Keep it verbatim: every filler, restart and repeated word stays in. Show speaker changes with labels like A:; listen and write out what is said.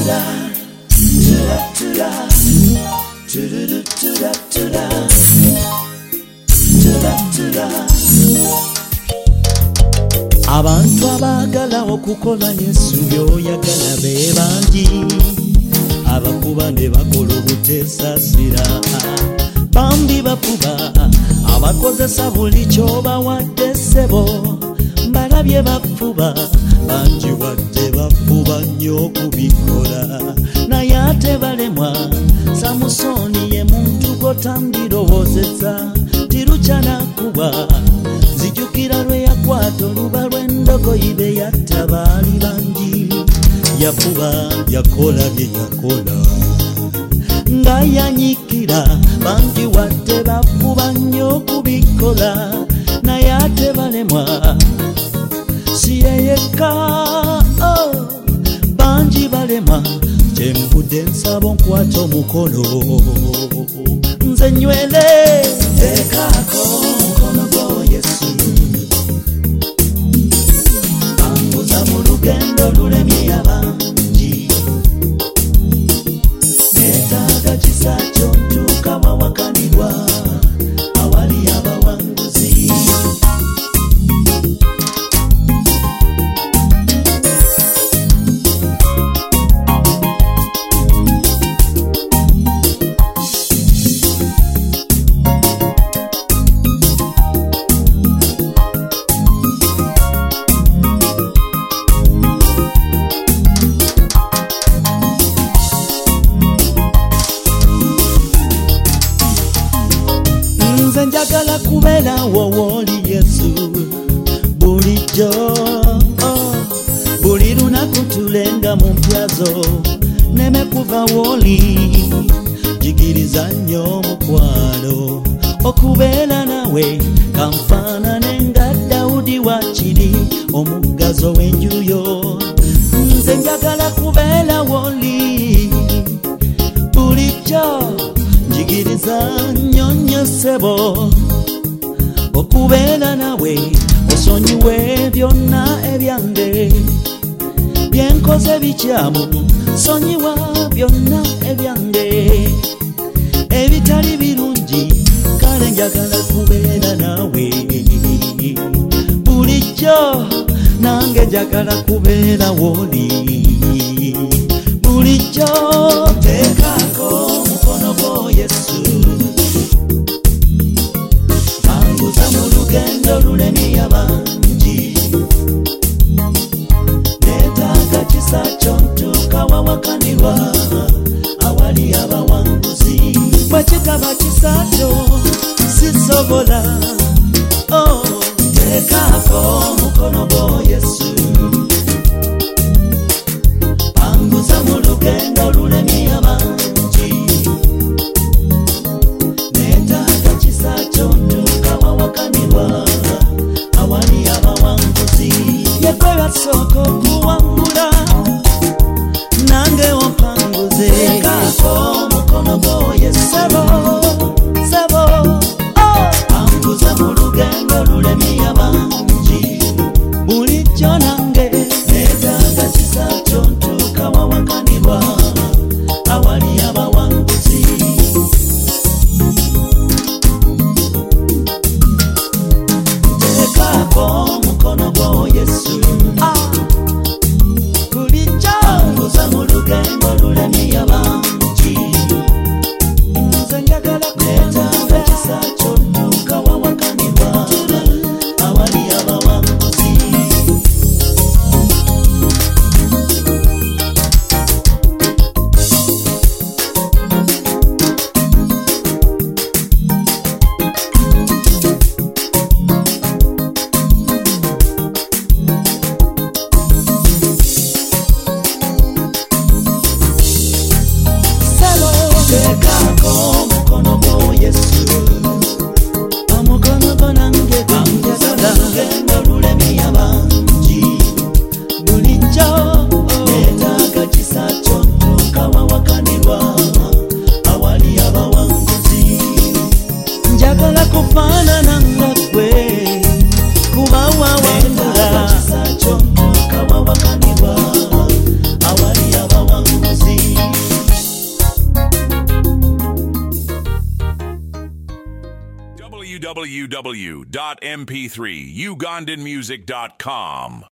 A: Abantu abagala okukola Yesu byoyagala be bangi, abakuba ne bakola obuteesasira, bambi bakuba abakozesa buli kyobawadde ssebo, balabye bafuba bangi wadde bafuba nnyo okubikola, naye ate balemwa. Samusoni ye muntu gotandirowoozezza tirukyanakuba, zijukira lwe yakwata oluba lw'endogoyi be yatta baali bangi, yafuba yakola bye yakola nga yanyikira, bangi wadde bafuba nnyo okubikola, naye ate balemwa. Si ye yekka, oh, bangi balemwa. Kyembudde nsaba onkwata omukono nze nywele, teekaako omukono gwo Yesu, bambuza mu lugendo lulemye abangi, neetaaga kisa kyo ntuuka wawakanirwa awali abawanguzi. Njagala kubeera wowooli Yesu bulijjo, oh, buli lunaku tulenga mu mpyazo neme kuva wooli, jigiriza nnyo omukwano okubeera nawe, kanfaanane nga Dawudi wakiri omuggazo w'enjuyo. Nze njagala kubeera wooli bulijjo, njigiriza nnyo nnyo ssebo okubeera nawe, osonyiwe byonna ebyange byenkoze bikyamu, sonyiwa byonna ebyange ebitali birungi, kale njagala kubeera nawe bulijjo, nange njagala kubeera wooli bulijjo. Teekaako omukono gwo Yesu, bambuza mu lugendo lulemye abangi, neetaaga kisa kyo ntuuka wawakanirwa awali abawanguzi. Bwe kitaba kisa kyo sisobola, oh, teekaako omukono gwo Yesu, bambuza mu lugendo lulemye abangi, neetaaga kisa kyo ntuuka wawakanirwa awali abawanguzi. Yegwe basooka okuwangula nange ompanguze, teekaako omukono gwo Yesu, sebo sebo, oh, bambuza mu lugendo lulemye abangi, bulijjo nange neetaaga kisa kyo ntuuka wawakanirwa awali abawanguzi. Teekaako omukono gwo Yesu, ah, bulijjo, bambuza mu lugendo lulemye abangi, nze njagala neetaaga kisa kyo ntuuka wawakanirwa awali abawanguzi.
B: w w w dot m p three ugandan music dot com.